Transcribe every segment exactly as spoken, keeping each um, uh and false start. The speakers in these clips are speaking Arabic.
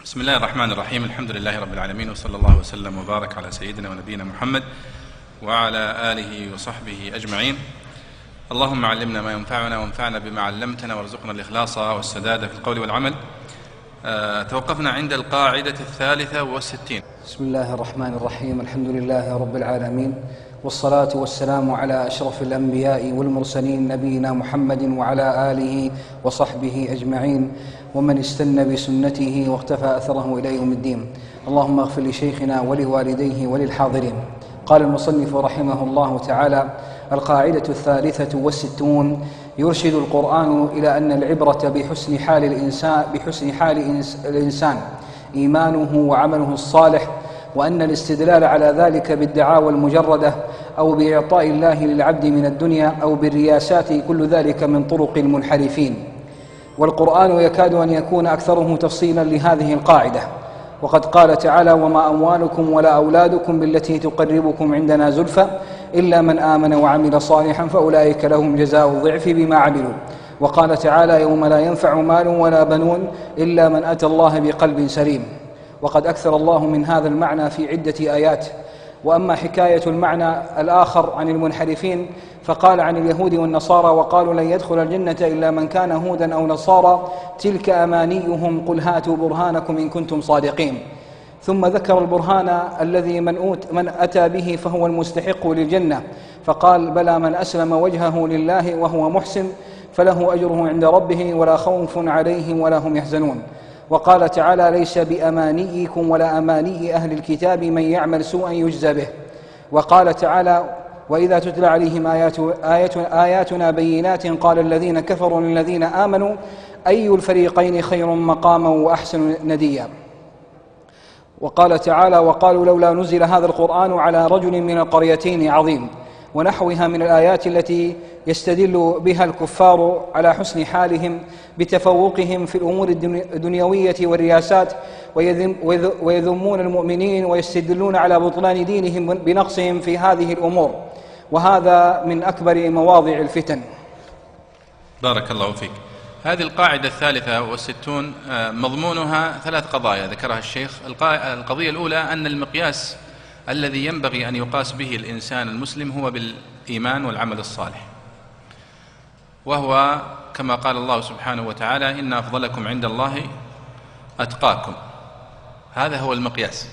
بسم الله الرحمن الرحيم. الحمد لله رب العالمين، وصلى الله وسلم وبارك على سيدنا ونبينا محمد وعلى آله وصحبه أجمعين. اللهم علمنا ما ينفعنا وانفعنا بما علمتنا وارزقنا الإخلاص والسداد في القول والعمل. أه توقفنا عند القاعدة الثالثة والستين. بسم الله الرحمن الرحيم. الحمد لله رب العالمين، والصلاة والسلام على أشرف الأنبياء والمرسلين نبينا محمد وعلى آله وصحبه أجمعين ومن استنى بسنته واقتفى أثره إلى يوم الدين. اللهم اغفر لشيخنا ولوالديه وللحاضرين. قال المصنف رحمه الله تعالى: القاعدة الثالثة والستون: يرشد القرآن إلى أن العبرة بحسن حال الإنسان, بحسن حال الإنسان إيمانه وعمله الصالح، وأن الاستدلال على ذلك بالدعاوى المجردة أو بإعطاء الله للعبد من الدنيا أو بالرياسات كل ذلك من طرق المنحرفين. والقرآن يكاد أن يكون أكثره تفصيلا لهذه القاعدة، وقد قال تعالى: وما أموالكم ولا أولادكم بالتي تقربكم عندنا زلفى إلا من آمن وعمل صالحا فأولئك لهم جزاء الضعف بما عملوا. وقال تعالى: يوم لا ينفع مال ولا بنون إلا من أتى الله بقلب سليم. وقد أكثر الله من هذا المعنى في عدة آيات. وأما حكاية المعنى الآخر عن المنحرفين فقال عن اليهود والنصارى: وقالوا لن يدخل الجنة إلا من كان هودا أو نصارى تلك أمانيهم قل هاتوا برهانكم إن كنتم صادقين. ثم ذكر البرهان الذي من, أوت من أتى به فهو المستحق للجنة، فقال: بلى من أسلم وجهه لله وهو محسن فله أجره عند ربه ولا خوف عليهم ولا هم يحزنون. وقال تعالى: ليس بأمانيكم ولا أماني أهل الكتاب من يعمل سوءا يجزى به. وقال تعالى: وإذا تتلى عليهم آيات آيات آياتنا بينات قال الذين كفروا للذين آمنوا أي الفريقين خير مقاما وأحسن نديا. وقال تعالى: وقالوا لولا نزل هذا القرآن على رجل من القريتين عظيم، ونحوها من الآيات التي يستدل بها الكفار على حسن حالهم بتفوقهم في الأمور الدنيوية والرياسات، ويذمون المؤمنين ويستدلون على بطلان دينهم بنقصهم في هذه الأمور، وهذا من أكبر مواضع الفتن. بارك الله فيك. هذه القاعدة الثالثة والستون مضمونها ثلاث قضايا ذكرها الشيخ. القضية الأولى أن المقياس الذي ينبغي أن يقاس به الإنسان المسلم هو بالإيمان والعمل الصالح، وهو كما قال الله سبحانه وتعالى: إن أفضلكم عند الله أتقاكم. هذا هو المقياس.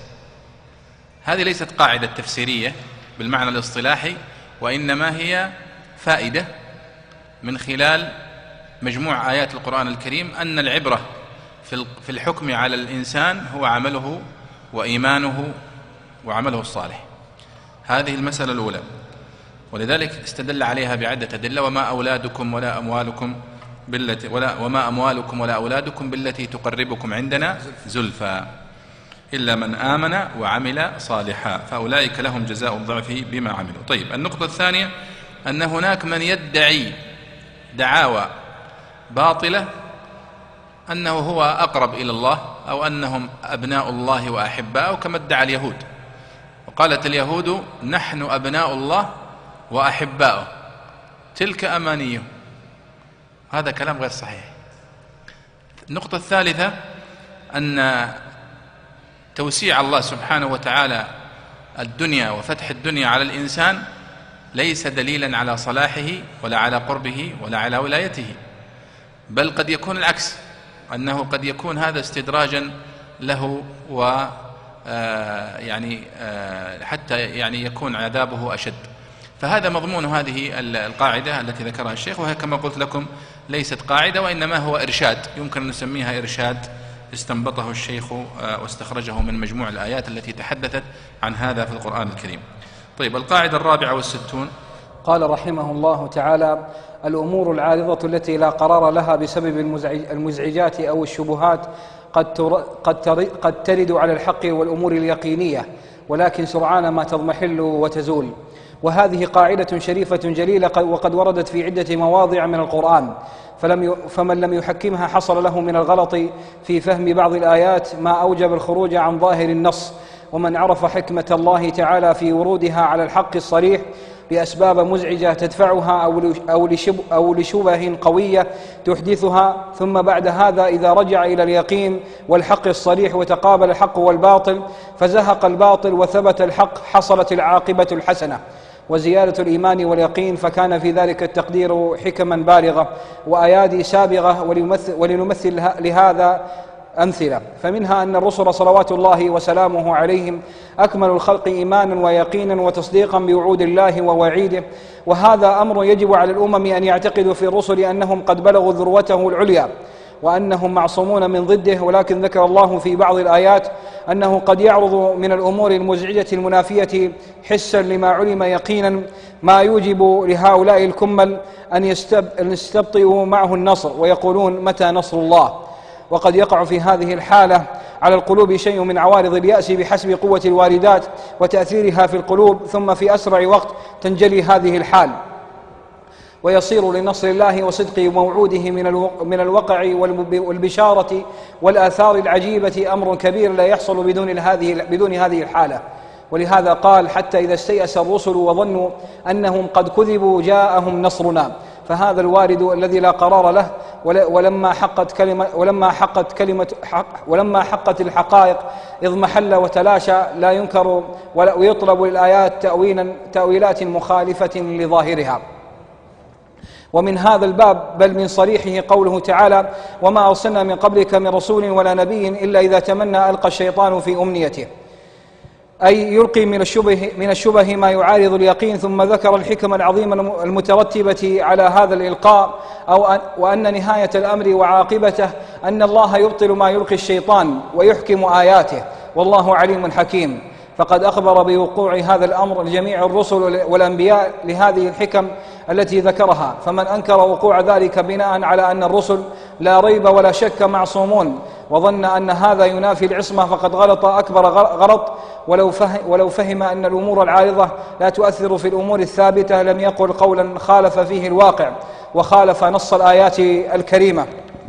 هذه ليست قاعدة تفسيرية بالمعنى الاصطلاحي، وإنما هي فائدة من خلال مجموع آيات القرآن الكريم أن العبرة في الحكم على الإنسان هو عمله وإيمانه وعمله الصالح. هذه المسألة الأولى، ولذلك استدل عليها بعدة أدلة: وما أولادكم ولا أموالكم بالتي ولا وما أموالكم ولا أولادكم بالتي تقربكم عندنا زلفى إلا من آمن وعمل صالحا فأولئك لهم جزاء الضعف بما عملوا. طيب، النقطة الثانية أن هناك من يدعي دعاوى باطلة أنه هو أقرب إلى الله أو أنهم أبناء الله وأحباؤه، كما ادعى اليهود. وقالت اليهود: نحن أبناء الله وأحباؤه تلك أمانيهم. هذا كلام غير صحيح. النقطة الثالثة أن توسيع الله سبحانه وتعالى الدنيا وفتح الدنيا على الإنسان ليس دليلا على صلاحه ولا على قربه ولا على ولايته، بل قد يكون العكس، أنه قد يكون هذا استدراجا له و آه يعني آه حتى يعني يكون عذابه أشد. فهذا مضمون هذه القاعدة التي ذكرها الشيخ، وهي كما قلت لكم ليست قاعدة، وإنما هو إرشاد، يمكن أن نسميها إرشاد استنبطه الشيخ واستخرجه من مجموع الآيات التي تحدثت عن هذا في القرآن الكريم. طيب، القاعدة الرابعة والستون. قال رحمه الله تعالى: الأمور العارضة التي لا قرار لها بسبب المزعجات أو الشبهات قد قد قد ترد على الحق والأمور اليقينية، ولكن سرعان ما تضمحل وتزول. وهذه قاعدة شريفة جليلة وقد وردت في عدة مواضع من القرآن، فلم فمن لم يحكمها حصل له من الغلط في فهم بعض الآيات ما أوجب الخروج عن ظاهر النص. ومن عرف حكمة الله تعالى في ورودها على الحق الصريح بأسباب مزعجة تدفعها أو لشبه قوية تحدثها، ثم بعد هذا إذا رجع إلى اليقين والحق الصريح وتقابل الحق والباطل فزهق الباطل وثبت الحق حصلت العاقبة الحسنة وزيادة الإيمان واليقين، فكان في ذلك التقدير حكما بالغة وأيادي سابغة. ولنمثل لهذا أمثلة، فمنها أن الرسل صلوات الله وسلامه عليهم أكمل الخلق إيمانا ويقينا وتصديقا بوعود الله ووعيده، وهذا أمر يجب على الأمم أن يعتقدوا في الرسل أنهم قد بلغوا ذروته العليا وأنهم معصومون من ضده. ولكن ذكر الله في بعض الآيات أنه قد يعرض من الأمور المزعجة المنافية حسا لما علم يقينا ما يوجب لهؤلاء الكمل أن يستبطئوا معه النصر ويقولون متى نصر الله، وقد يقع في هذه الحالة على القلوب شيء من عوارض اليأس بحسب قوة الواردات وتأثيرها في القلوب، ثم في أسرع وقت تنجلي هذه الحال ويصير لنصر الله وصدق موعوده من الوقع والبشارة والآثار العجيبة أمر كبير لا يحصل بدون هذه بدون هذه الحالة. ولهذا قال حتى إذا استيأس الرسل وظنوا أنهم قد كذبوا جاءهم نصرنا، فهذا الوارد الذي لا قرار له ولما حقت كلمة ولما حقت كلمة حق ولما حقت الحقائق اضمحل وتلاشى لا ينكر ويطلب للآيات تأويلا تأويلات مخالفة لظاهرها. ومن هذا الباب بل من صريحه قوله تعالى وما أرسلنا من قبلك من رسول ولا نبي إلا إذا تمنى ألقى الشيطان في أمنيته، أي يلقي من الشبه, من الشبه ما يعارض اليقين، ثم ذكر الحكم العظيمة المترتبة على هذا الإلقاء أو أن وأن نهاية الأمر وعاقبته أن الله يبطل ما يلقي الشيطان ويحكم آياته والله عليم حكيم. فقد أخبر بوقوع هذا الأمر لجميع الرسل والأنبياء لهذه الحكم التي ذكرها، فمن أنكر وقوع ذلك بناء على أن الرسل لا ريب ولا شك معصومون وظن أن هذا ينافي العصمة فقد غلط أكبر غلط، ولو فهم, ولو فهم أن الأمور العارضة لا تؤثر في الأمور الثابتة لم يقل قولا خالف فيه الواقع وخالف نص الآيات الكريمة.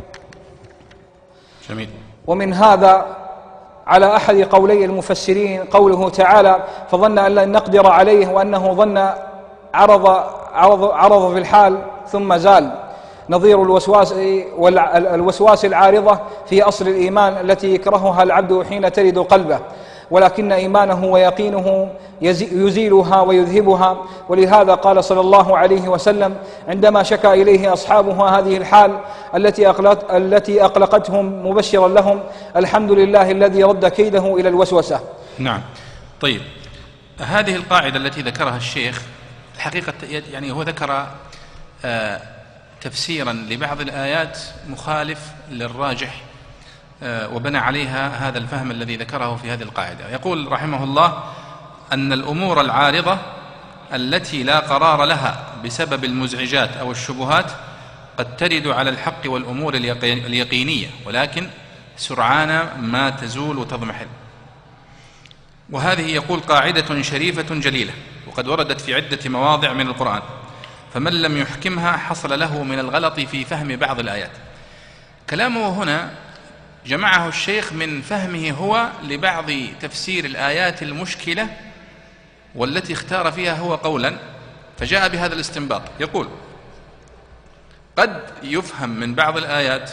جميل. ومن هذا على أحد قولي المفسرين قوله تعالى فظن أن لن نقدر عليه، وأنه ظن عرض, عرض, عرض في الحال ثم زال، نظير الوسواس والوسواس العارضة في أصل الإيمان التي يكرهها العبد حين ترد قلبه، ولكن إيمانه ويقينه يزيلها ويذهبها. ولهذا قال صلى الله عليه وسلم عندما شكى إليه أصحابه هذه الحال التي أقلقت التي أقلقتهم مبشرا لهم الحمد لله الذي رد كيده إلى الوسوسة. نعم. طيب، هذه القاعدة التي ذكرها الشيخ الحقيقة يعني هو ذكر آه تفسيرا لبعض الآيات مخالف للراجح وبنى عليها هذا الفهم الذي ذكره في هذه القاعدة. يقول رحمه الله أن الأمور العارضة التي لا قرار لها بسبب المزعجات أو الشبهات قد ترد على الحق والأمور اليقينية، ولكن سرعان ما تزول وتضمحل. وهذه يقول قاعدة شريفة جليلة وقد وردت في عدة مواضع من القرآن، فمن لم يحكمها حصل له من الغلط في فهم بعض الآيات. كلامه هنا جمعه الشيخ من فهمه هو لبعض تفسير الآيات المشكلة والتي اختار فيها هو قولا، فجاء بهذا الاستنباط. يقول قد يفهم من بعض الآيات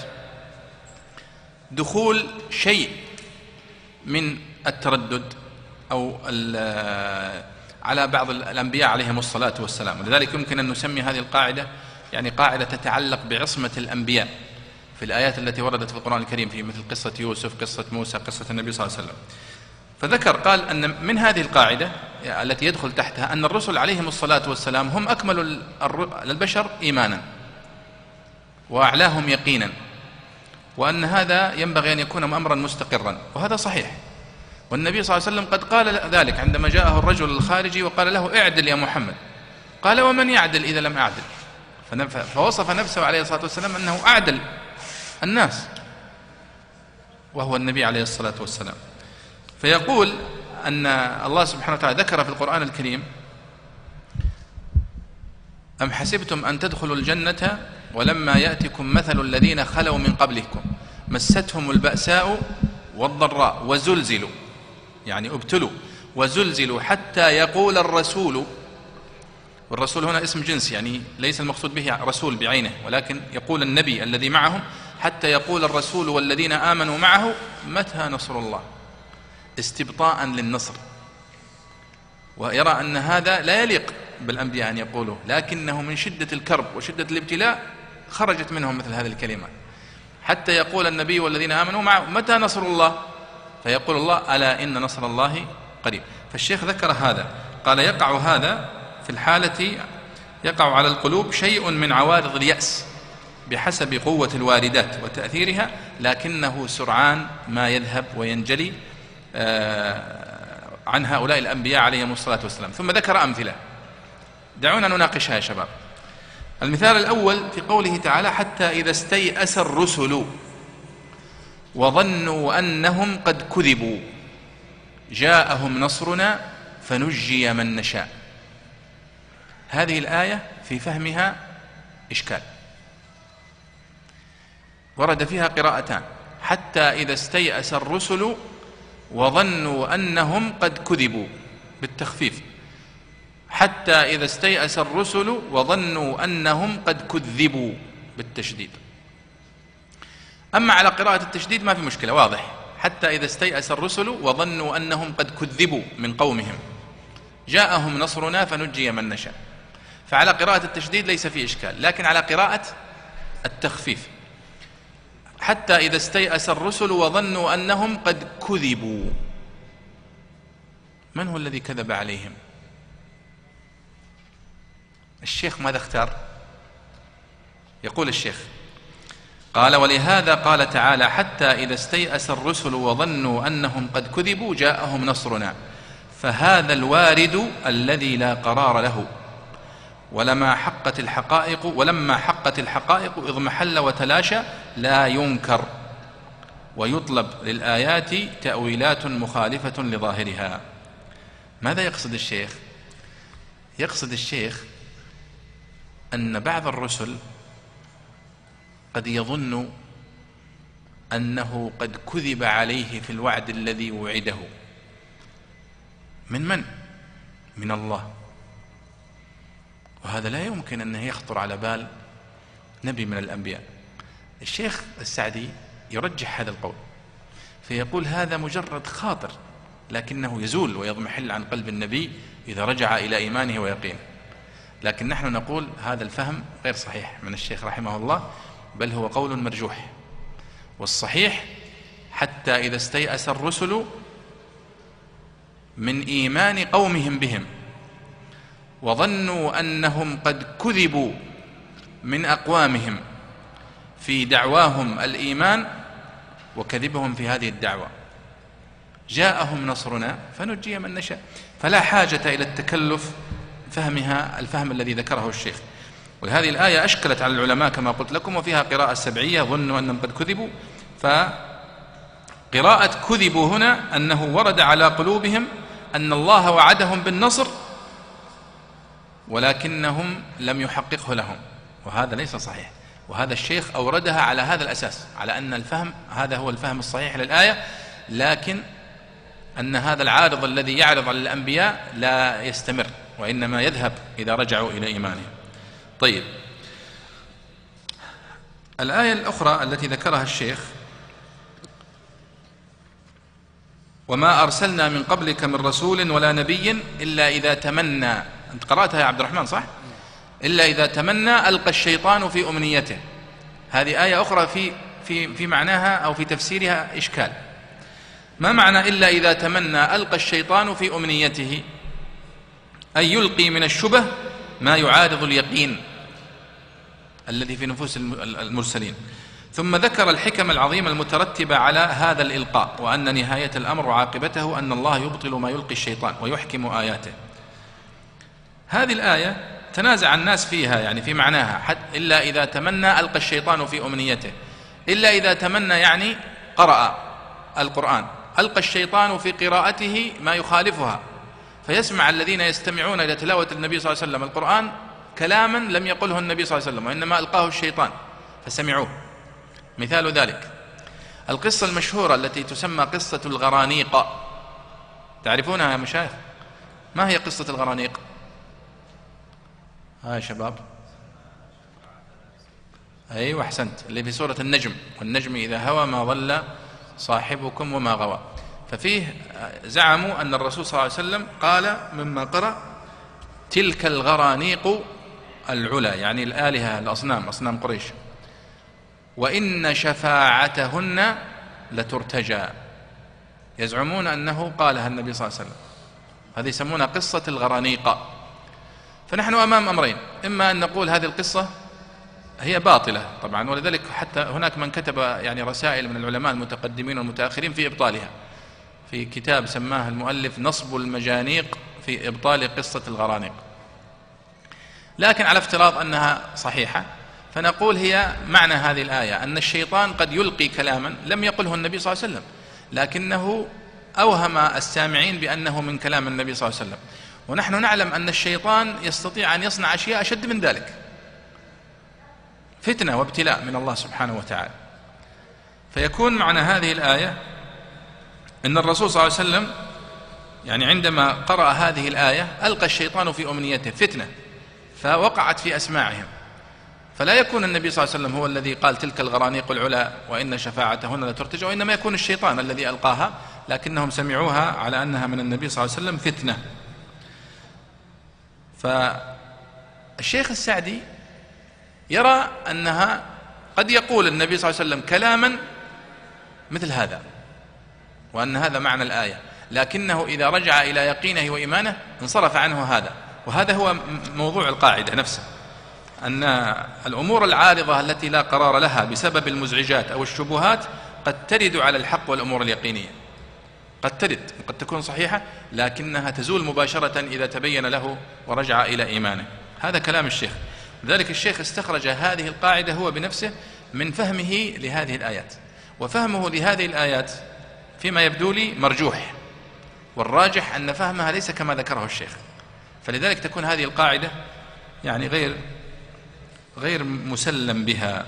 دخول شيء من التردد أو على بعض الأنبياء عليهم الصلاة والسلام، ولذلك يمكن أن نسمي هذه القاعدة يعني قاعدة تتعلق بعصمة الأنبياء في الآيات التي وردت في القرآن الكريم، في مثل قصة يوسف، قصة موسى، قصة النبي صلى الله عليه وسلم. فذكر قال أن من هذه القاعدة التي يدخل تحتها أن الرسل عليهم الصلاة والسلام هم أكمل البشر إيمانا وأعلاهم يقينا، وأن هذا ينبغي أن يكون أمرا مستقرا، وهذا صحيح. والنبي صلى الله عليه وسلم قد قال ذلك عندما جاءه الرجل الخارجي وقال له اعدل يا محمد، قال ومن يعدل إذا لم أعدل؟ فوصف نفسه عليه الصلاة والسلام أنه أعدل الناس وهو النبي عليه الصلاة والسلام. فيقول أن الله سبحانه وتعالى ذكر في القرآن الكريم أم حسبتم أن تدخلوا الجنة ولما يأتكم مثل الذين خلوا من قبلكم مستهم البأساء والضراء وزلزلوا، يعني ابتلوا وزلزلوا حتى يقول الرسول والرسول هنا اسم جنس، يعني ليس المقصود به رسول بعينه، ولكن يقول النبي الذي معهم، حتى يقول الرسول والذين آمنوا معه متى نصر الله، استبطاء للنصر. ويرى أن هذا لا يليق بالأنبياء أن يقولوا، لكنه من شدة الكرب وشدة الابتلاء خرجت منهم مثل هذه الكلمات، حتى يقول النبي والذين آمنوا معه متى نصر الله، فيقول الله ألا إن نصر الله قريب. فالشيخ ذكر هذا، قال يقع هذا في الحالة، يقع على القلوب شيء من عوارض اليأس بحسب قوة الواردات وتأثيرها، لكنه سرعان ما يذهب وينجلي عن هؤلاء الأنبياء عليهم الصلاة والسلام. ثم ذكر أمثلة، دعونا نناقشها يا شباب. المثال الأول في قوله تعالى حتى إذا استيأس الرسل وظنوا أنهم قد كذبوا جاءهم نصرنا فنجي من نشاء. هذه الآية في فهمها إشكال، ورد فيها قراءتان، حتى إذا استيأس الرسل وظنوا أنهم قد كذبوا بالتخفيف، حتى إذا استيأس الرسل وظنوا أنهم قد كذبوا بالتشديد. أما على قراءة التشديد ما في مشكلة، واضح، حتى إذا استيأس الرسل وظنوا أنهم قد كذبوا من قومهم جاءهم نصرنا فنجي من نشاء. فعلى قراءة التشديد ليس في إشكال، لكن على قراءة التخفيف حتى إذا استيأس الرسل وظنوا أنهم قد كذبوا، من هو الذي كذب عليهم؟ الشيخ ماذا اختار؟ يقول الشيخ قال ولهذا قال تعالى حتى إذا استيأس الرسل وظنوا أنهم قد كذبوا جاءهم نصرنا، فهذا الوارد الذي لا قرار له، ولما حقت الحقائق ولما حقت الحقائق اضمحل وتلاشى لا ينكر، ويطلب للآيات تأويلات مخالفة لظاهرها. ماذا يقصد الشيخ؟ يقصد الشيخ أن بعض الرسل قد يظن أنه قد كذب عليه في الوعد الذي وعده. من من؟ من الله، وهذا لا يمكن أنه يخطر على بال نبي من الأنبياء. الشيخ السعدي يرجح هذا القول، فيقول هذا مجرد خاطر، لكنه يزول ويضمحل عن قلب النبي إذا رجع إلى إيمانه ويقينه. لكن نحن نقول هذا الفهم غير صحيح من الشيخ رحمه الله، بل هو قول مرجوح، والصحيح حتى إذا استيأس الرسل من إيمان قومهم بهم وظنوا أنهم قد كذبوا من أقوامهم في دعواهم الإيمان وكذبهم في هذه الدعوة جاءهم نصرنا فنجي من نشاء. فلا حاجة إلى التكلف فهمها الفهم الذي ذكره الشيخ. وهذه الآية أشكلت على العلماء كما قلت لكم، وفيها قراءة سبعية ظنوا أنهم قد كذبوا، فقراءة كذبوا هنا أنه ورد على قلوبهم أن الله وعدهم بالنصر ولكنهم لم يحققه لهم، وهذا ليس صحيح. وهذا الشيخ أوردها على هذا الأساس، على أن الفهم هذا هو الفهم الصحيح للآية، لكن أن هذا العارض الذي يعرض على الأنبياء لا يستمر، وإنما يذهب إذا رجعوا إلى إيمانهم. طيب، الآية الأخرى التي ذكرها الشيخ وما أرسلنا من قبلك من رسول ولا نبي إلا إذا تمنى، أنت قرأتها يا عبد الرحمن صح؟ إلا إذا تمنى ألقى الشيطان في أمنيته. هذه آية أخرى في في في معناها أو في تفسيرها إشكال. ما معنى إلا إذا تمنى ألقى الشيطان في أمنيته؟ أي يلقي من الشبه ما يعارض اليقين الذي في نفوس المرسلين. ثم ذكر الحكم العظيمة المترتبة على هذا الإلقاء، وأن نهاية الأمر وعاقبته أن الله يبطل ما يلقي الشيطان ويحكم آياته. هذه الآية تنازع الناس فيها، يعني في معناها، حتى إلا إذا تمنى ألقى الشيطان في أمنيته. إلا إذا تمنى يعني قرأ القرآن، ألقى الشيطان في قراءته ما يخالفها، فيسمع الذين يستمعون إلى تلاوة النبي صلى الله عليه وسلم القرآن كلاما لم يقله النبي صلى الله عليه وسلم، وإنما ألقاه الشيطان فسمعوه. مثال ذلك القصة المشهورة التي تسمى قصة الغرانيق، تعرفونها يا مشايخ؟ ما هي قصة الغرانيق؟ ها يا شباب؟ أيوة أحسنت، اللي في سورة النجم: والنجم إذا هوى ما ضل صاحبكم وما غوى. ففيه زعموا أن الرسول صلى الله عليه وسلم قال مما قرأ: تلك الغرانيق العلا، يعني الآلهة الأصنام، أصنام قريش، وإن شفاعتهن لترتجى. يزعمون أنه قالها النبي صلى الله عليه وسلم. هذه يسمونها قصة الغرانيق. فنحن أمام أمرين: إما أن نقول هذه القصة هي باطلة طبعا، ولذلك حتى هناك من كتب يعني رسائل من العلماء المتقدمين والمتأخرين في إبطالها، في كتاب سماه المؤلف نصب المجانيق في إبطال قصة الغرانيق. لكن على افتراض أنها صحيحة، فنقول هي معنى هذه الآية أن الشيطان قد يلقي كلاما لم يقله النبي صلى الله عليه وسلم، لكنه أوهم السامعين بأنه من كلام النبي صلى الله عليه وسلم. ونحن نعلم أن الشيطان يستطيع أن يصنع أشياء أشد من ذلك، فتنة وابتلاء من الله سبحانه وتعالى. فيكون معنى هذه الآية أن الرسول صلى الله عليه وسلم يعني عندما قرأ هذه الآية ألقى الشيطان في أمنيته فتنة فوقعت في أسماعهم، فلا يكون النبي صلى الله عليه وسلم هو الذي قال تلك الغرانيق العلا وإن شفاعتهن لترتجى، وإنما يكون الشيطان الذي ألقاها، لكنهم سمعوها على أنها من النبي صلى الله عليه وسلم فتنة. فالشيخ السعدي يرى أنها قد يقول النبي صلى الله عليه وسلم كلاما مثل هذا، وأن هذا معنى الآية، لكنه إذا رجع إلى يقينه وإيمانه انصرف عنه هذا. وهذا هو موضوع القاعدة نفسه، أن الأمور العارضة التي لا قرار لها بسبب المزعجات أو الشبهات قد ترد على الحق والأمور اليقينية، قد ترد وقد تكون صحيحة، لكنها تزول مباشرة إذا تبين له ورجع إلى إيمانه. هذا كلام الشيخ. ذلك الشيخ استخرج هذه القاعدة هو بنفسه من فهمه لهذه الآيات، وفهمه لهذه الآيات فيما يبدو لي مرجوح، والراجح أن فهمها ليس كما ذكره الشيخ. فلذلك تكون هذه القاعدة يعني غير غير مسلم بها.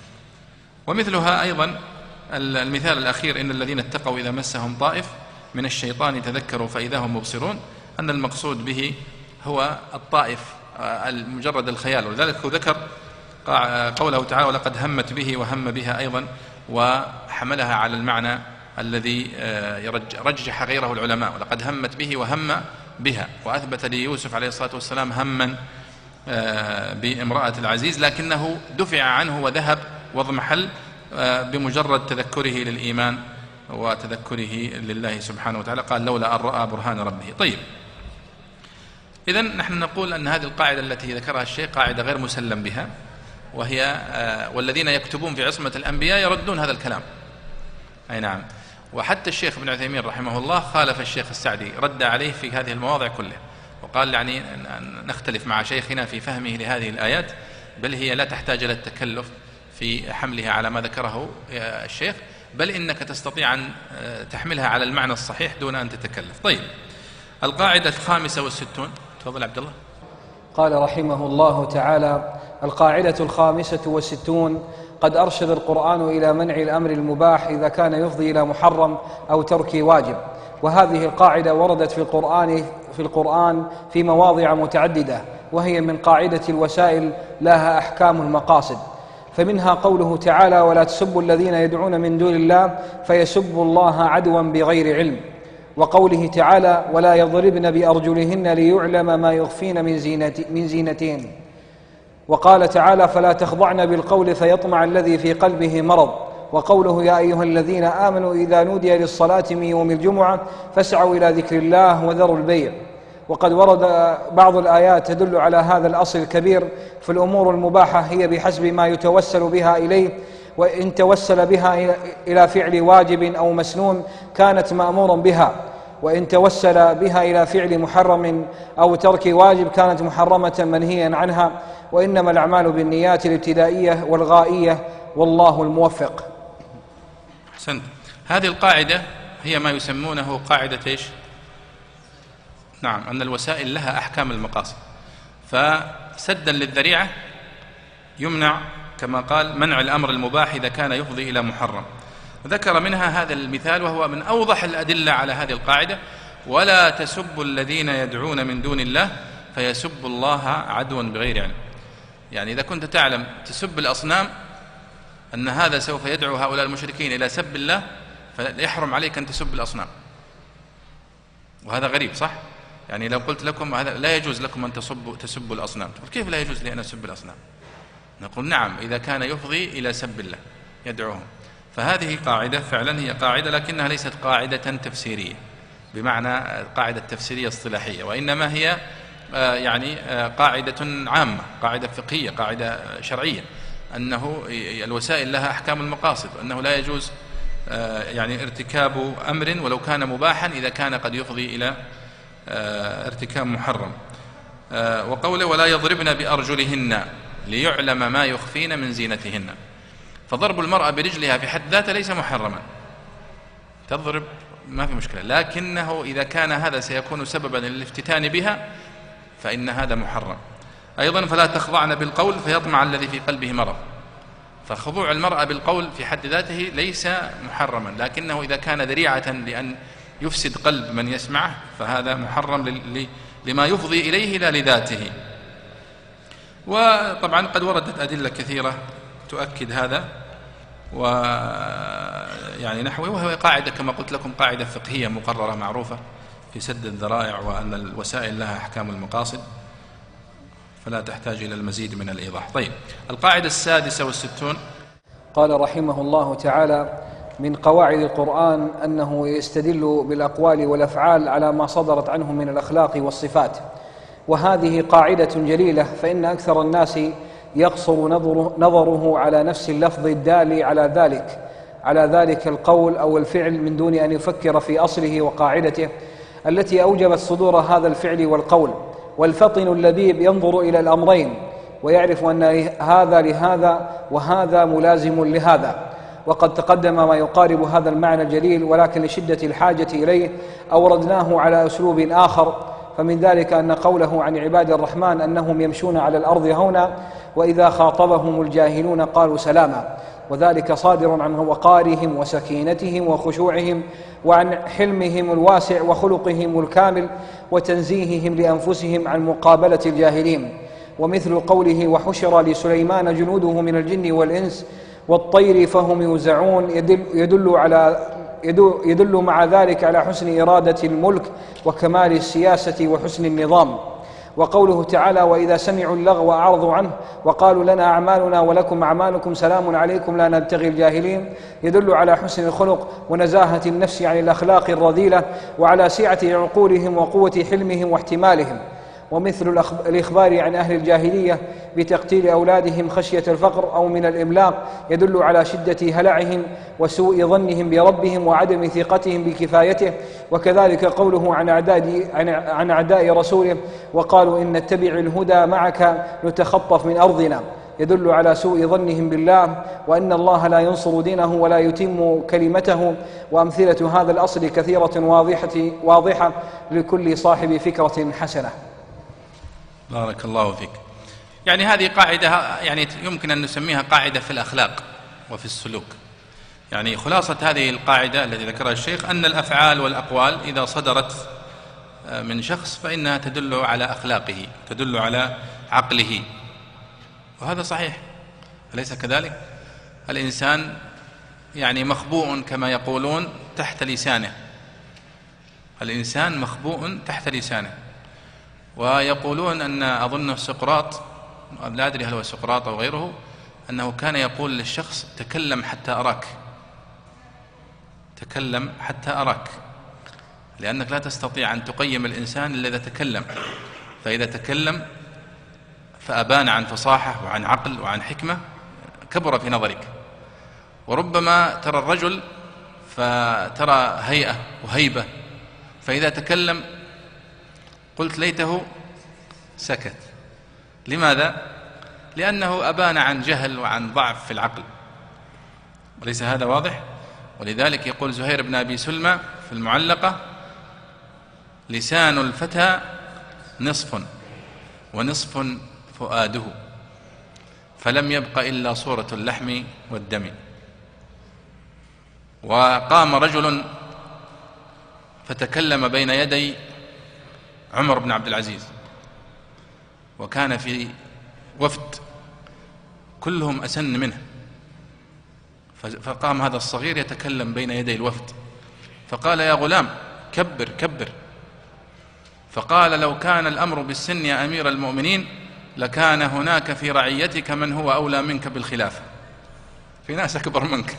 ومثلها أيضا المثال الأخير: إن الذين اتقوا إذا مسهم طائف من الشيطان تذكروا فإذا هم مبصرون، أن المقصود به هو الطائف المجرد الخيال. ولذلك ذكر قوله تعالى: ولقد همت به وهم بها أيضا، وحملها على المعنى الذي رجح غيره العلماء: ولقد همت به وهم بها. وأثبت ليوسف عليه الصلاة والسلام هما بامرأة العزيز، لكنه دفع عنه وذهب واضمحل بمجرد تذكره للإيمان وتذكره لله سبحانه وتعالى، قال: لولا أن رأى برهان ربه. طيب، إذن نحن نقول أن هذه القاعدة التي ذكرها الشيخ قاعدة غير مسلم بها، وهي والذين يكتبون في عصمة الأنبياء يردون هذا الكلام. أي نعم. وحتى الشيخ ابن عثيمين رحمه الله خالف الشيخ السعدي، رد عليه في هذه المواضع كلها، وقال يعني نختلف مع شيخنا في فهمه لهذه الآيات، بل هي لا تحتاج إلى التكلف في حملها على ما ذكره الشيخ، بل إنك تستطيع أن تحملها على المعنى الصحيح دون أن تتكلف. طيب، القاعدة الخامسة والستون. تفضل عبد الله. قال رحمه الله تعالى: القاعدة الخامسة والستون: قد أرشد القرآن إلى منع الأمر المباح إذا كان يفضي إلى محرم أو ترك واجب. وهذه القاعدة وردت في القرآن في القرآن في مواضع متعددة، وهي من قاعدة الوسائل لها أحكام المقاصد. فمنها قوله تعالى: ولا تسبوا الذين يدعون من دون الله فيسبوا الله عدوا بغير علم. وقوله تعالى: ولا يضربن بأرجلهن ليعلم ما يخفين من زينة من زينتهن. وقال تعالى: فلا تخضعن بالقول فيطمع الذي في قلبه مرض. وقوله: يا أيها الذين آمنوا إذا نودي للصلاة من يوم الجمعة فاسعوا إلى ذكر الله وذروا البيع. وقد ورد بعض الآيات تدل على هذا الأصل الكبير. فالأمور المباحة هي بحسب ما يتوسل بها إليه، وإن توسل بها إلى فعل واجب أو مسنون كانت مأمورا بها، وإن توسل بها إلى فعل محرم أو ترك واجب كانت محرمة منهيا عنها. وإنما الأعمال بالنيات الابتدائية والغائية، والله الموفق. حسنت. هذه القاعدة هي ما يسمونه قاعدة إيش؟ نعم، أن الوسائل لها أحكام المقاصد. فسدا للذريعة يمنع كما قال منع الأمر المباح إذا كان يفضي إلى محرم. ذكر منها هذا المثال وهو من أوضح الأدلة على هذه القاعدة: ولا تسبوا الذين يدعون من دون الله فيسب الله عدوا بغير علم. يعني إذا كنت تعلم تسب الأصنام أن هذا سوف يدعو هؤلاء المشركين إلى سب الله، فيحرم عليك أن تسب الأصنام. وهذا غريب صح؟ يعني لو قلت لكم هذا لا يجوز لكم أن تسبوا تسبوا الأصنام، تقول كيف لا يجوز لي أن أسب الأصنام؟ نقول نعم إذا كان يفضي إلى سب الله يدعوهم. فهذه قاعدة فعلا هي قاعدة، لكنها ليست قاعدة تفسيرية بمعنى قاعدة تفسيرية اصطلاحية، وإنما هي يعني قاعدة عامة، قاعدة فقهية، قاعدة شرعية، أنه الوسائل لها أحكام المقاصد، وأنه لا يجوز يعني ارتكاب أمر ولو كان مباحا إذا كان قد يفضي إلى ارتكاب محرم. وقوله ولا يضربن بأرجلهن ليعلم ما يخفين من زينتهن. فضرب المرأة برجلها في حد ذاته ليس محرما، تضرب ما في مشكلة، لكنه إذا كان هذا سيكون سببا للافتتان بها فإن هذا محرم. أيضا فلا تخضعن بالقول فيطمع الذي في قلبه مرض. فخضوع المرأة بالقول في حد ذاته ليس محرما، لكنه إذا كان ذريعة لأن يفسد قلب من يسمعه فهذا محرم لما يفضي إليه لا لذاته. وطبعا قد وردت أدلة كثيرة تؤكد هذا ويعني نحوه، وهو قاعدة كما قلت لكم قاعدة فقهية مقررة معروفة في سد الذرائع، وأن الوسائل لها أحكام المقاصد فلا تحتاج إلى المزيد من الإيضاح. طيب، القاعدة السادسة والستون. قال رحمه الله تعالى: من قواعد القرآن أنه يستدل بالأقوال والأفعال على ما صدرت عنه من الأخلاق والصفات، وهذه قاعدة جليلة، فإن أكثر الناس يقصر نظره, نظره على نفس اللفظ الدال على ذلك على ذلك القول أو الفعل من دون أن يفكر في أصله وقاعدته التي أوجبت صدور هذا الفعل والقول. والفطن اللبيب ينظر إلى الأمرين ويعرف أن هذا لهذا وهذا ملازم لهذا. وقد تقدم ما يقارب هذا المعنى الجليل، ولكن لشدة الحاجة إليه أوردناه على أسلوب آخر. فمن ذلك أن قوله عن عباد الرحمن أنهم يمشون على الأرض هونا وإذا خاطبهم الجاهلون قالوا سلاما، وذلك صادر عن وقارهم وسكينتهم وخشوعهم، وعن حلمهم الواسع وخلقهم الكامل وتنزيههم لأنفسهم عن مقابلة الجاهلين. ومثل قوله وحشر لسليمان جنوده من الجن والإنس والطير فهم يوزعون يدل, يدل على يدل مع ذلك على حسن إرادة الملك وكمال السياسة وحسن النظام. وقوله تعالى وإذا سمعوا اللغو أعرضوا عنه وقالوا لنا أعمالنا ولكم أعمالكم سلام عليكم لا نبتغي الجاهلين، يدل على حسن الخلق ونزاهة النفس عن الأخلاق الرذيلة، وعلى سعة عقولهم وقوة حلمهم واحتمالهم. ومثل الإخبار عن أهل الجاهلية بتقتيل أولادهم خشية الفقر أو من الإملاق يدل على شدة هلعهم وسوء ظنهم بربهم وعدم ثقتهم بكفايته. وكذلك قوله عن أعداء, عن أعداء رسوله وقالوا إن نتبع الهدى معك نتخطف من أرضنا، يدل على سوء ظنهم بالله وأن الله لا ينصر دينه ولا يتم كلمته. وأمثلة هذا الأصل كثيرة واضحة, واضحة لكل صاحب فكرة حسنة. بارك الله فيك. يعني هذه قاعدة يعني يمكن أن نسميها قاعدة في الأخلاق وفي السلوك. يعني خلاصة هذه القاعدة التي ذكرها الشيخ أن الأفعال والأقوال إذا صدرت من شخص فإنها تدل على أخلاقه، تدل على عقله، وهذا صحيح أليس كذلك؟ الإنسان يعني مخبوء كما يقولون تحت لسانه، الإنسان مخبوء تحت لسانه. ويقولون أن أظن سقراط، لا أدري هل هو سقراط أو غيره، أنه كان يقول للشخص تكلم حتى أراك، تكلم حتى أراك، لأنك لا تستطيع أن تقيم الإنسان إلا إذا تكلم. فإذا تكلم فأبان عن فصاحة وعن عقل وعن حكمة كبر في نظرك. وربما ترى الرجل فترى هيئة وهيبة، فإذا تكلم قلت ليته سكت. لماذا؟ لأنه أبان عن جهل وعن ضعف في العقل، وليس هذا واضح؟ ولذلك يقول زهير بن أبي سلمى في المعلقة لسان الفتى نصف ونصف فؤاده فلم يبق إلا صورة اللحم والدم. وقام رجل فتكلم بين يدي عمر بن عبد العزيز وكان في وفد كلهم أسن منه، فقام هذا الصغير يتكلم بين يدي الوفد فقال: يا غلام كبر كبر. فقال: لو كان الأمر بالسن يا أمير المؤمنين لكان هناك في رعيتك من هو أولى منك بالخلافة، في ناس أكبر منك.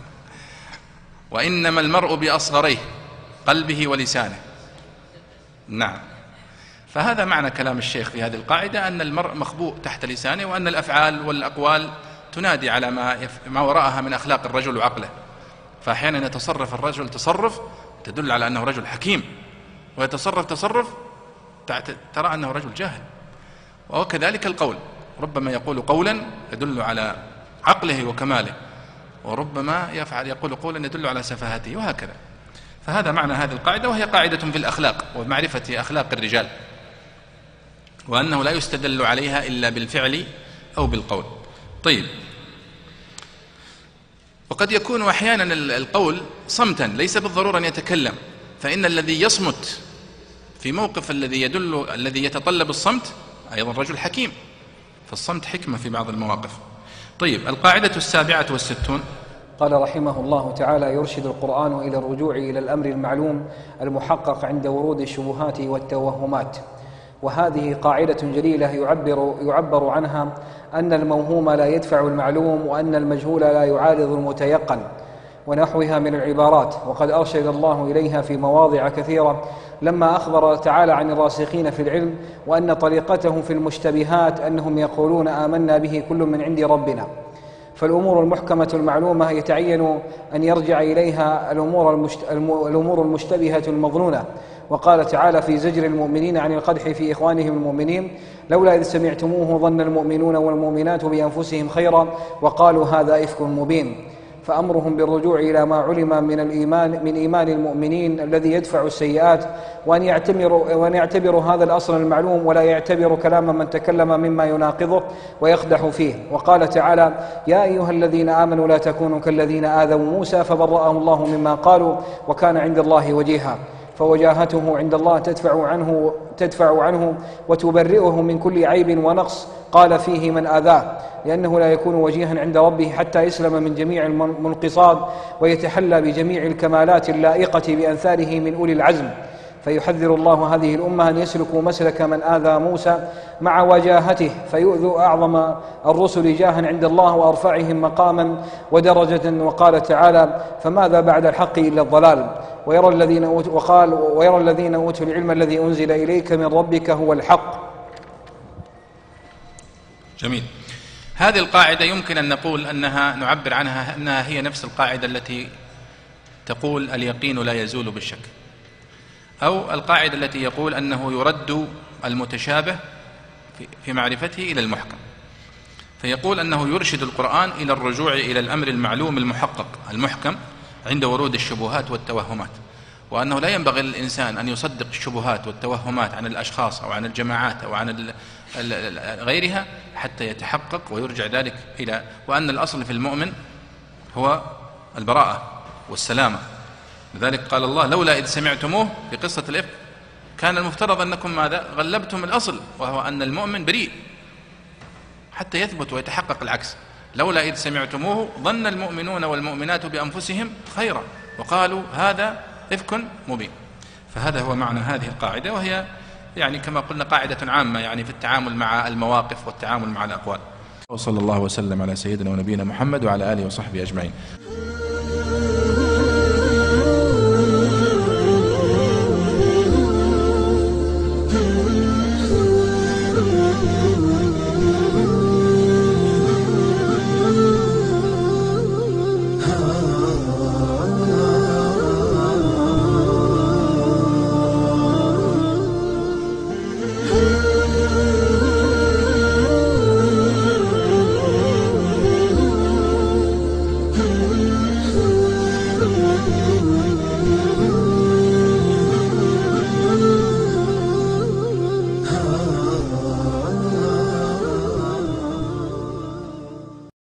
وإنما المرء بأصغريه، قلبه ولسانه. نعم. فهذا معنى كلام الشيخ في هذه القاعدة، أن المرء مخبوء تحت لسانه، وأن الأفعال والأقوال تنادي على ما, يف... ما وراءها من أخلاق الرجل وعقله. فأحيانا يتصرف الرجل تصرف تدل على أنه رجل حكيم، ويتصرف تصرف ترى أنه رجل جاهل. وكذلك القول، ربما يقول قولا يدل على عقله وكماله، وربما يفعل يقول قولا يدل على سفاهته، وهكذا. فهذا معنى هذه القاعدة، وهي قاعدة في الأخلاق ومعرفة أخلاق الرجال، وأنه لا يستدل عليها إلا بالفعل أو بالقول. طيب، وقد يكون أحيانا القول صمتا، ليس بالضرورة أن يتكلم، فإن الذي يصمت في موقف الذي يدل الذي يتطلب الصمت أيضا رجل حكيم، فالصمت حكمة في بعض المواقف. طيب، القاعدة السابعة والستون. قال رحمه الله تعالى: يرشد القرآن إلى الرجوع إلى الأمر المعلوم المحقق عند ورود الشبهات والتوهمات. وهذه قاعدة جليلة يعبر, يعبر عنها أن الموهوم لا يدفع المعلوم، وأن المجهول لا يعارض المتيقن، ونحوها من العبارات. وقد أرشد الله إليها في مواضع كثيرة لما أخبر تعالى عن الراسخين في العلم، وأن طريقتهم في المشتبهات أنهم يقولون آمنا به كل من عند ربنا. فالأمور المحكمة المعلومة يتعين أن يرجع إليها الأمور, المشت... الأمور المشتبهة المظنونة. وقال تعالى في زجر المؤمنين عن القدح في إخوانهم المؤمنين: لولا إذ سمعتموه ظن المؤمنون والمؤمنات بأنفسهم خيرا وقالوا هذا إفك مبين. فأمرهم بالرجوع إلى ما علم من الإيمان من إيمان المؤمنين الذي يدفع السيئات، وأن يعتبروا وأن يعتبروا هذا الأصل المعلوم، ولا يعتبروا كلام من تكلم مما يناقضه ويقدح فيه. وقال تعالى: يا أيها الذين آمنوا لا تكونوا كالذين آذوا موسى فبرأه الله مما قالوا وكان عند الله وجيها. فوجاهته عند الله تدفع عنه تدفع عنه وتبرئه من كل عيب ونقص قال فيه من آذاه، لأنه لا يكون وجيها عند ربه حتى يسلم من جميع المنقصات ويتحلى بجميع الكمالات اللائقة بأمثاله من أولي العزم. فيحذر الله هذه الأمة أن يسلكوا مسلك من آذى موسى مع وجاهته، فيؤذوا أعظم الرسل جاها عند الله وأرفعهم مقاما ودرجة. وقال تعالى: فماذا بعد الحق إلا الضلال. ويرى الذين وقال ويرى الذين أوتوا العلم الذي أنزل إليك من ربك هو الحق. جميل. هذه القاعدة يمكن أن نقول أنها نعبر عنها أنها هي نفس القاعدة التي تقول اليقين لا يزول بالشك، أو القاعدة التي يقول أنه يرد المتشابه في معرفته إلى المحكم. فيقول أنه يرشد القرآن إلى الرجوع إلى الأمر المعلوم المحقق المحكم عند ورود الشبهات والتوهمات، وأنه لا ينبغي للإنسان أن يصدق الشبهات والتوهمات عن الأشخاص أو عن الجماعات أو عن غيرها حتى يتحقق ويرجع ذلك إلى، وأن الأصل في المؤمن هو البراءة والسلامة. لذلك قال الله: لولا إذ سمعتموه في قصة الإفك كان المفترض أنكم ماذا؟ غلبتم الأصل، وهو أن المؤمن بريء حتى يثبت ويتحقق العكس. لولا إذ سمعتموه ظن المؤمنون والمؤمنات بأنفسهم خيرا وقالوا هذا إفك مبين. فهذا هو معنى هذه القاعدة، وهي يعني كما قلنا قاعدة عامة يعني في التعامل مع المواقف والتعامل مع الأقوال. وصلى الله وسلم على سيدنا ونبينا محمد وعلى آله وصحبه أجمعين.